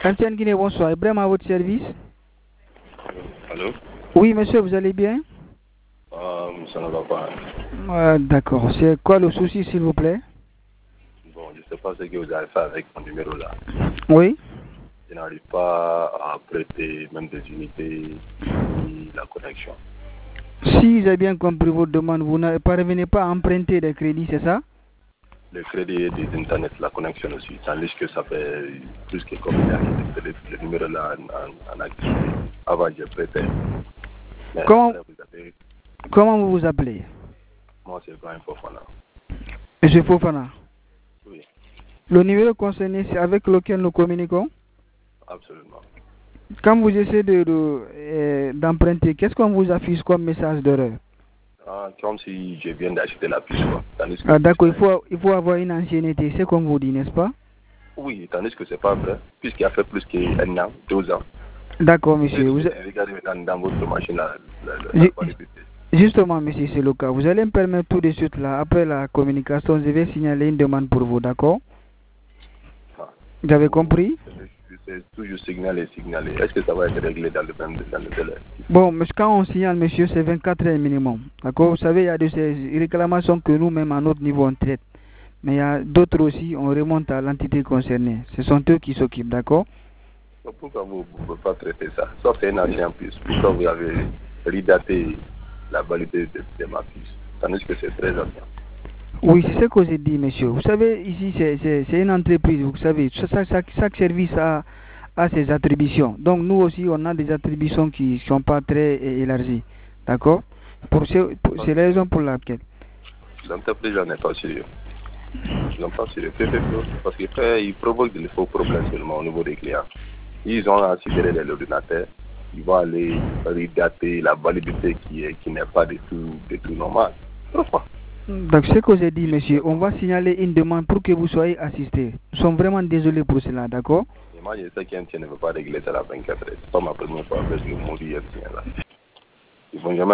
Ancien Guinée, bonsoir. Ibrahim à votre service. Allô? Oui, monsieur, vous allez bien? Ça ne va pas. D'accord. C'est quoi le souci, s'il vous plaît? Bon, je ne sais pas ce que vous avez fait avec mon numéro là. Oui. Je n'arrive pas à prêter même des unités ni la connexion. Si j'ai bien compris votre demande, vous ne parvenez pas à emprunter des crédits, c'est ça? Le crédit des internet, la connexion aussi. Tandis que ça fait plus que combien d'années que le numéro là en activité. Avant, je prêtais. Mais Comment, après, vous avez... comment vous vous appelez? Moi, c'est Brian Fofana. Monsieur Fofana. Oui, Le numéro concerné, c'est avec lequel nous communiquons? absolument. Quand vous essayez d'emprunter, qu'est-ce qu'on vous affiche comme message d'erreur? Comme si je viens d'acheter la puce, quoi. Tandis que D'accord, il faut avoir une ancienneté, c'est comme vous dites, n'est-ce pas? oui, tandis que c'est pas vrai, puisqu'il a fait plus qu'un an, 2 ans. D'accord, monsieur. Regardez dans votre machine la validité. Justement, monsieur, c'est le cas. Vous allez me permettre tout de suite, là, après la communication, je vais signaler une demande pour vous, d'accord? Vous avez compris? C'est toujours signaler. Est-ce que ça va être réglé dans le délai? Bon, mais quand on signale, monsieur, c'est 24 heures minimum. D'accord? Vous savez, il y a de ces réclamations que nous-mêmes, à notre niveau, on traite. Mais il y a d'autres aussi, on remonte à l'entité concernée. Ce sont eux qui s'occupent, d'accord? Pourquoi vous ne pouvez pas traiter ça? Sauf un ancien puce. Pourquoi vous avez redaté la validité de ma puce? Tandis que c'est très ancien. Oui, c'est ce que j'ai dit, monsieur. Vous savez, ici, c'est une entreprise, vous savez, chaque service a ses attributions. Donc, nous aussi, on a des attributions qui ne sont pas très élargies. D'accord? C'est la raison pour laquelle. L'entreprise n'en est pas sérieux. Ils n'ont pas sérieux. Parce qu'ils provoquent des faux problèmes seulement au niveau des clients. Ils ont assimilé l'ordinateur. Ils vont aller redater la validité qui n'est pas du tout normale. Pourquoi? Donc, ce que j'ai dit, monsieur, on va signaler une demande pour que vous soyez assistés. Nous sommes vraiment désolés pour cela, d'accord? Et moi, je sais qu'un tien ne veut pas régler ça à 24 heures. C'est pas ma première fois avec le maudit là. Ils vont jamais